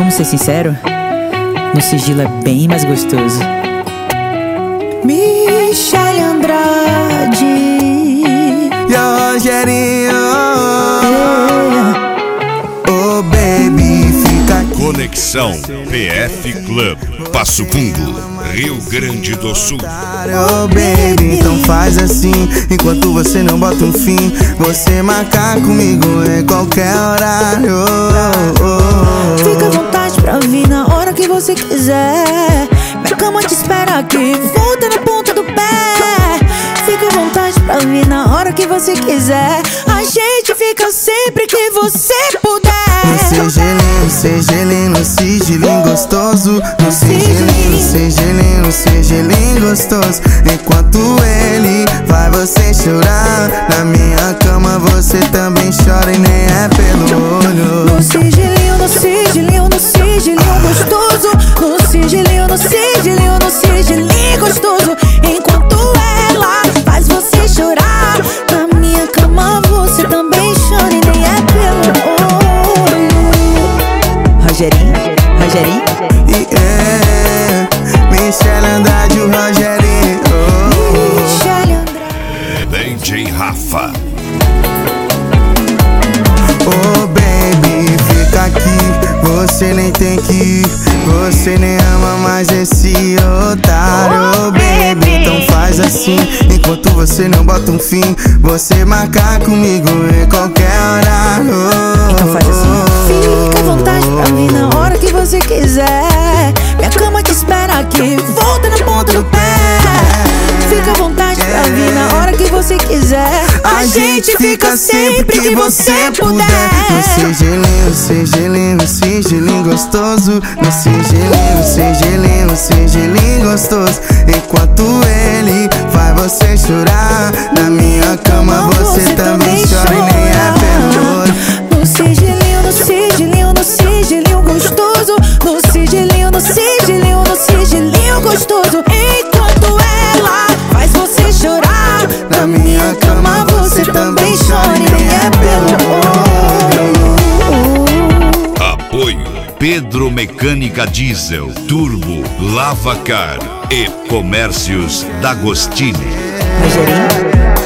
Vamos ser sinceros? No sigilo é bem mais gostoso. Michele Andrade e o Rogerinho. Oh baby, fica aqui. Conexão PF Club, Passo Fundo, Rio Grande do Sul. Oh baby, então faz assim, enquanto você não bota um fim, você marcar comigo em qualquer horário. Fica à vontade pra vir na hora que você quiser. Minha cama te espera aqui, volta na ponta do pé. Fica à vontade pra vir na hora que você quiser. A gente fica sempre que você puder. No sigilinho, no sigilinho gostoso. No sigilinho, sigilinho gostoso. Enquanto ele vai você chorar, na minha cama você também chora e nem é pelo olho. No sigilinho, no sigilinho, no sigilinho gostoso. No sigilinho, no sigilinho, no sigilinho gostoso. Enquanto ela faz você chorar, na minha cama você também chora e nem é pelo olho. Rogerinho, Rogerinho. Michele Andrade e o Rogerinho. Michele Andrade. DJ Rafa. Oh baby, fica aqui, você nem tem que ir. Você nem ama mais esse otário. Oh baby, então faz assim, enquanto você não bota um fim, você marcar comigo em qualquer horário. Então faz assim. Fica à vontade pra vir na hora que você quiser. Minha cama te espera aqui, volta na ponta do pé. Fica à vontade pra vir na hora que você quiser. A gente fica sempre que você puder. No sigilinho, sigilinho, sigilinho gostoso. No sigilinho, sigilinho, sigilinho gostoso. Enquanto ele vai você chorar, na minha cama você também chora e nem é pelo olho. No sigilinho, no sigilinho, no sigilinho gostoso. No sigilinho, no sigilinho, no sigilinho gostoso. Enquanto ela faz você chorar, na minha cama você também chora e nem é pelo olho. Apoio Pedro Mecânica Diesel, Turbo, Lavacar e Comércios D'Agostini. Rogerinho.